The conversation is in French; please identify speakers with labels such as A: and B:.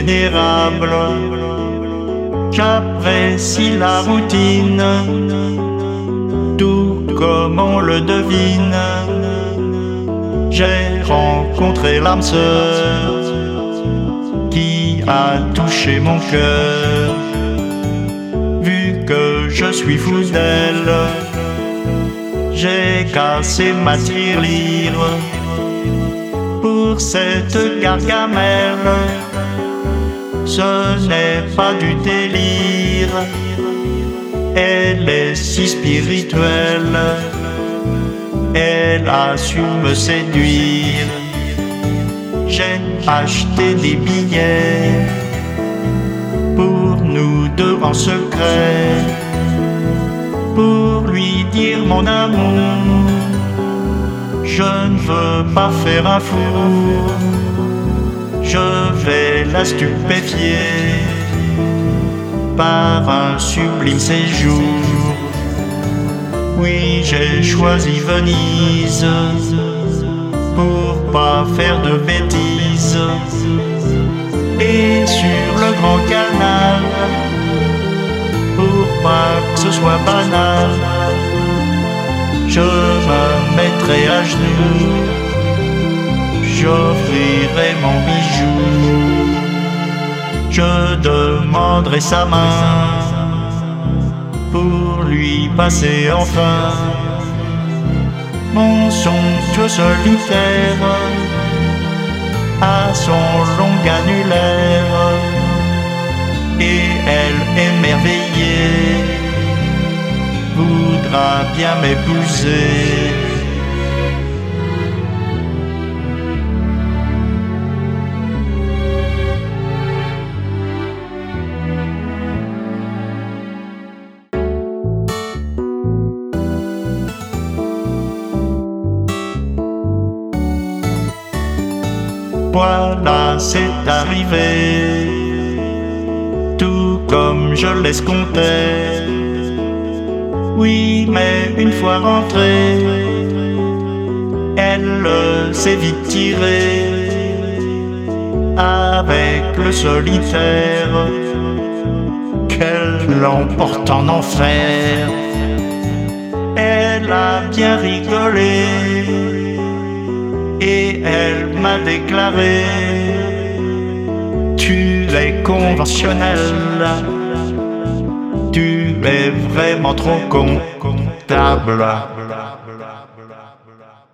A: vénérable. J'apprécie la routine, tout comme on le devine. J'ai rencontré l'âme sœur qui a touché mon cœur. Vu que je suis fou d'elle, j'ai cassé ma tirelire pour cette gargamelle. Ce n'est pas du délire, elle est si spirituelle, elle a su me séduire. J'ai acheté des billets pour nous deux en secret, pour lui dire mon amour. Je ne veux pas faire un four, je vais la stupéfier par un sublime séjour. Oui, j'ai choisi Venise pour pas faire de bêtises. Et sur le grand canal, pour pas que ce soit banal, je me mettrai à genoux, j'offrirai mon bijou, je demanderai sa main pour lui passer enfin mon somptueux solitaire à son long annulaire. Et elle, émerveillée, voudra bien m'épouser. Voilà, c'est arrivé, tout comme je l'escomptais. Oui, mais une fois rentrée, elle s'est vite tirée avec le solitaire qu'elle l'emporte en enfer. Elle a bien rigolé et elle m'a déclaré: tu es conventionnel, tu es vraiment trop comptable.